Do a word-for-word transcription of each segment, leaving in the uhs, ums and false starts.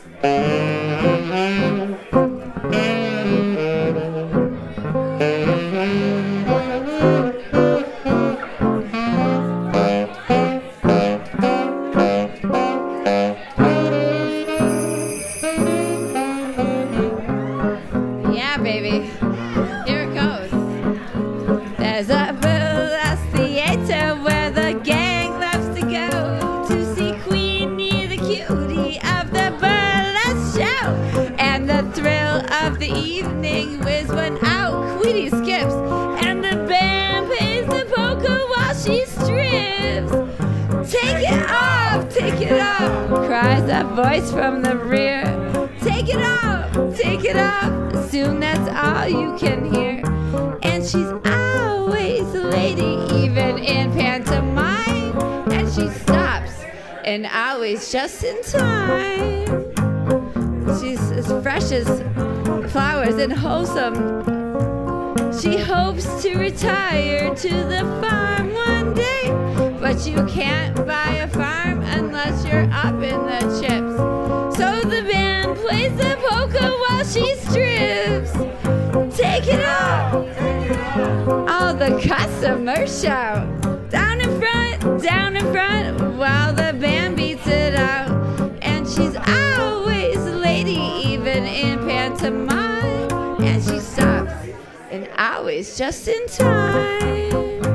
Yeah, baby. Here it goes. There's a burlesque theater where the gang loves to go to see Queenie the cutie of the burlesque show. And the thrill of the evening is when out Queenie skips and the band plays the polka while she strips. Take it off, take it off, cries a voice from the rear. Take it off, take it off, soon that's all you can hear. And she's always a lady, even in pantomime. And she stops, and always just in time. She's as fresh as flowers and wholesome. She hopes to retire to the farm one day, but you can't buy a farm unless you're up in the chips. So the band plays the polka while she strips. Take it off! All the customers shout. Down in front, down in front, while the band beats it out. And she's always a lady, even in pantomime. And she stops, and always just in time.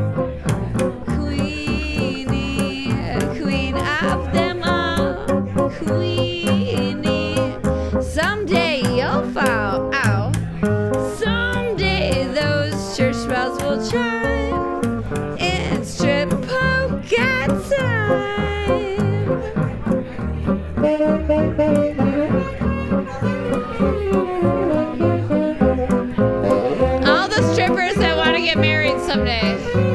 Queenie, queen of them all. Queenie, someday you'll fall out. Someday those church bells will chime. It's strip polka time. All the strippers that want to get married someday.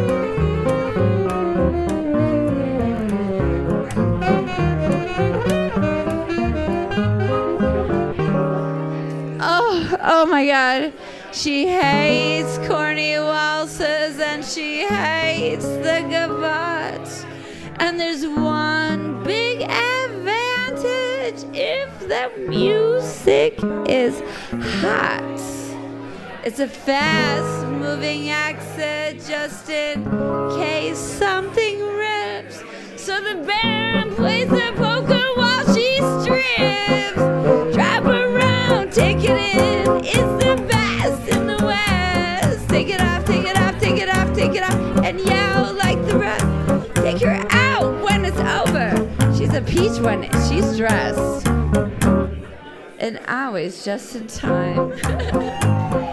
Oh, oh my God. She hates corny waltzes and she hates the gavottes. And there's one big advantage if the music is hot. It's a fast-moving exit just in case something rips. So the band plays the polka while she strips. Drive around, take it in. It's the best in the West. Take it off, take it off, take it off, take it off, and yell like the rest. Take her out when it's over. She's a peach when she's dressed. And always just in time.